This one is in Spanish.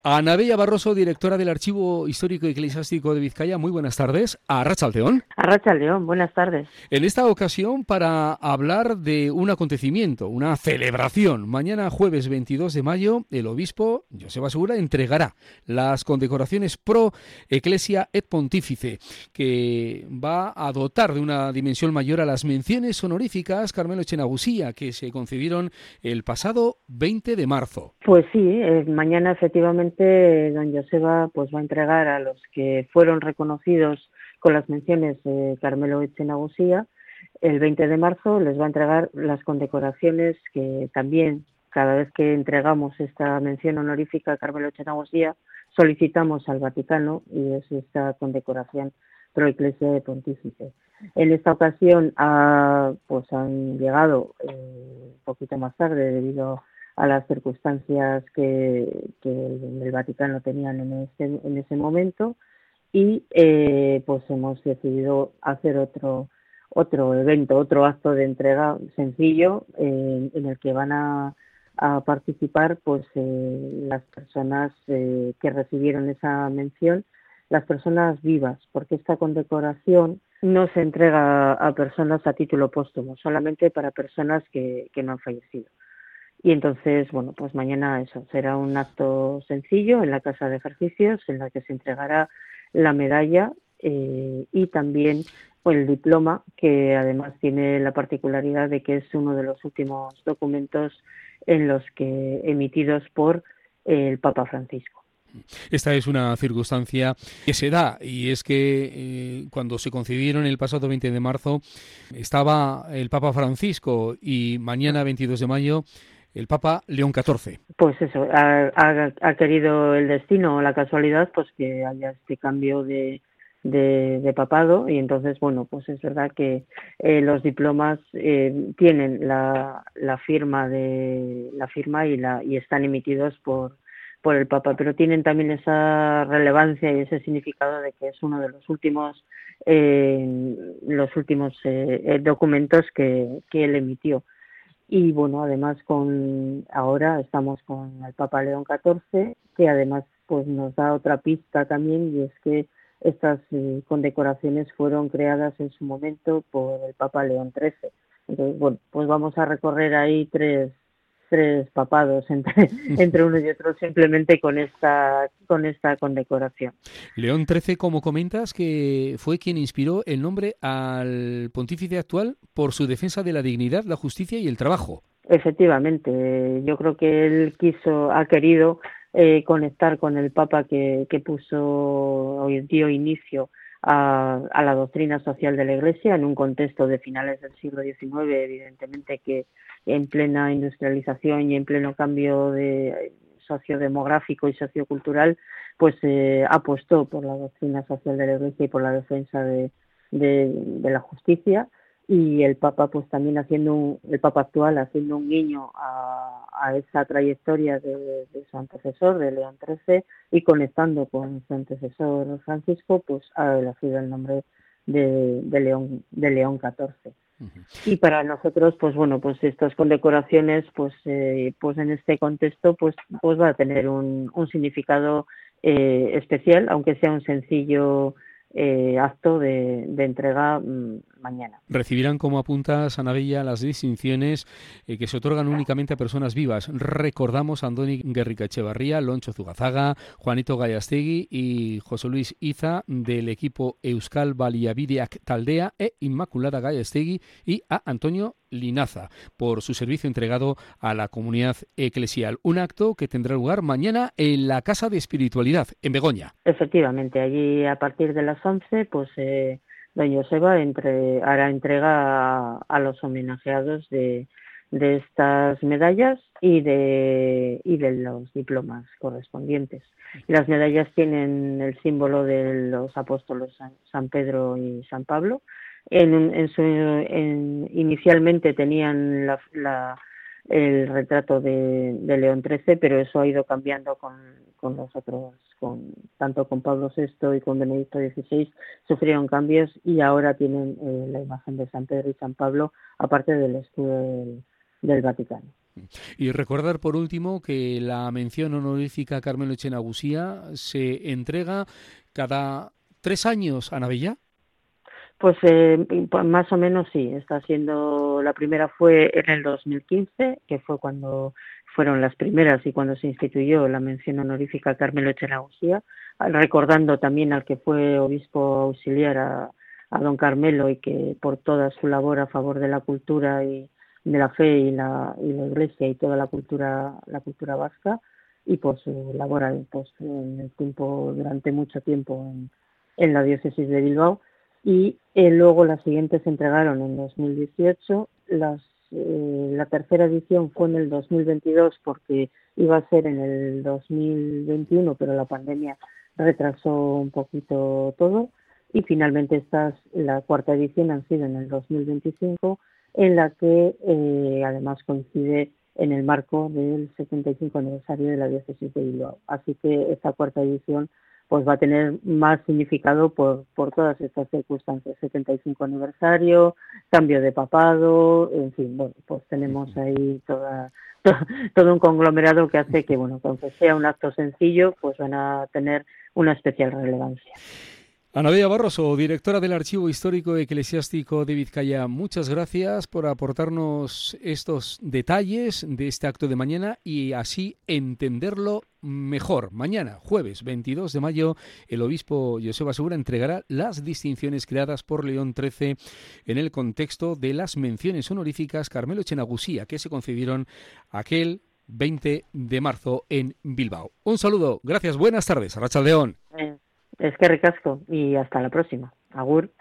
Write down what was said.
Ana Bella Barroso, directora del Archivo Histórico y Eclesiástico de Vizcaya. Muy buenas tardes. Arratsaldeón. Arratsaldeón, buenas tardes. En esta ocasión para hablar de un acontecimiento, una celebración. Mañana jueves 22 de mayo el obispo Joseba Segura entregará las condecoraciones Pro Ecclesia et Pontifice, que va a dotar de una dimensión mayor a las menciones honoríficas Carmelo Echenagusía, que se concedieron el pasado 20 de marzo. Pues sí, mañana efectivamente don Joseba pues va a entregar a los que fueron reconocidos con las menciones de Carmelo Echenagusía. El 20 de marzo les va a entregar las condecoraciones que también cada vez que entregamos esta mención honorífica a Carmelo Echenagusía solicitamos al Vaticano, y es esta condecoración Pro Ecclesia et Pontifice. En esta ocasión pues han llegado un poquito más tarde debido a las circunstancias que el Vaticano tenían en ese momento, y pues hemos decidido hacer otro evento, otro acto de entrega sencillo en el que van a participar pues las personas que recibieron esa mención, las personas vivas, porque esta condecoración no se entrega a personas a título póstumo, solamente para personas que no han fallecido. Y entonces, bueno, pues mañana eso será un acto sencillo en la Casa de Ejercicios, en la que se entregará la medalla y también pues, el diploma, que además tiene la particularidad de que es uno de los últimos documentos en los que emitidos por el Papa Francisco. Esta es una circunstancia que se da, y es que cuando se concedieron el pasado 20 de marzo estaba el Papa Francisco, y mañana 22 de mayo el Papa León XIV. Pues eso, ha querido el destino o la casualidad pues que haya este cambio de papado, y entonces, bueno, pues es verdad que los diplomas tienen la firma y están emitidos por el Papa, pero tienen también esa relevancia y ese significado de que es uno de los últimos documentos que él emitió. Y bueno, además ahora estamos con el Papa León XIV, que además pues nos da otra pista también, y es que estas condecoraciones fueron creadas en su momento por el Papa León XIII. Entonces, bueno, pues vamos a recorrer ahí tres papados entre uno y otro, simplemente con esta condecoración. León XIII, como comentas, que fue quien inspiró el nombre al pontífice actual por su defensa de la dignidad, la justicia y el trabajo. Efectivamente, yo creo que él ha querido conectar con el Papa que dio inicio a la doctrina social de la Iglesia en un contexto de finales del siglo XIX, evidentemente que en plena industrialización y en pleno cambio sociodemográfico y sociocultural, pues apostó por la doctrina social de la Iglesia y por la defensa de la justicia. Y el Papa pues también el Papa actual haciendo un guiño a esa trayectoria de su antecesor, de León XIII, y conectando con su antecesor Francisco, pues ha elegido el nombre de León XIV. Uh-huh. Y para nosotros, pues bueno, pues estas condecoraciones, pues en este contexto, pues va a tener un significado especial, aunque sea un sencillo acto de entrega mañana. Recibirán, como apuntas, Ana Bella, las distinciones que se otorgan únicamente a personas vivas. Recordamos a Andoni Guerrica Echevarría, Loncho Zugazaga, Juanito Gallastegui y José Luis Iza del equipo Euskal Baliabideak Taldea e Inmaculada Gallastegui, y a Antonio Linaza por su servicio entregado a la comunidad eclesial. Un acto que tendrá lugar mañana en la Casa de Espiritualidad, en Begoña. Efectivamente, allí a partir de las 11, pues don Joseba hará entrega a los homenajeados de estas medallas y de los diplomas correspondientes. Y las medallas tienen el símbolo de los apóstoles San Pedro y San Pablo. Inicialmente tenían el retrato de León XIII, pero eso ha ido cambiando con los otros, tanto con Pablo VI y con Benedicto XVI sufrieron cambios, y ahora tienen la imagen de San Pedro y San Pablo, aparte del escudo del Vaticano. Y recordar por último que la mención honorífica a Carmelo Etxenagusía se entrega cada 3 años, Ana Bella. Pues más o menos sí, está siendo, la primera fue en el 2015, que fue cuando fueron las primeras y cuando se instituyó la mención honorífica a Carmelo Etxenagusía, recordando también al que fue obispo auxiliar a don Carmelo y que por toda su labor a favor de la cultura y de la fe y la iglesia y toda la cultura vasca y por su labor pues, en el tiempo, durante mucho tiempo en la diócesis de Bilbao. Y luego las siguientes se entregaron en 2018, la tercera edición fue en el 2022 porque iba a ser en el 2021, pero la pandemia retrasó un poquito todo, y finalmente la cuarta edición han sido en el 2025, en la que además coincide en el marco del 75 aniversario de la diócesis de Bilbao. Así que esta cuarta edición pues va a tener más significado por todas estas circunstancias, 75 aniversario, cambio de papado, en fin, bueno, pues tenemos ahí todo un conglomerado que hace que, bueno, que aunque sea un acto sencillo, pues van a tener una especial relevancia. Ana Bella Barroso, directora del Archivo Histórico Eclesiástico de Vizcaya, muchas gracias por aportarnos estos detalles de este acto de mañana y así entenderlo mejor. Mañana, jueves 22 de mayo, el obispo Joseba Segura entregará las distinciones creadas por León XIII en el contexto de las menciones honoríficas Carmelo Etxenagusía que se concedieron aquel 20 de marzo en Bilbao. Un saludo, gracias, buenas tardes, Arratsaldeon. Es que ricasco y hasta la próxima. Agur.